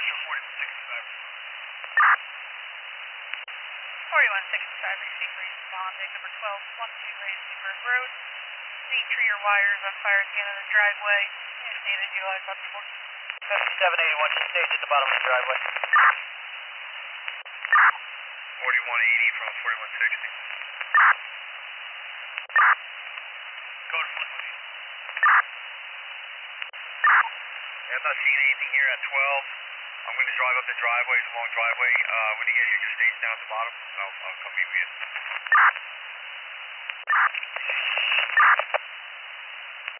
4165, receive responding, number 1212 Lazyburg Road. See tree or wires on fire at the end of the driveway. Indicated July 54. 5781, just staged at the bottom of the driveway. 4180 from 4160. Code 4180. I'm not seeing anything here at 12. I'm going to drive up the driveway. It's a long driveway. When you get here, just stage down at the bottom, and I'll come meet with you.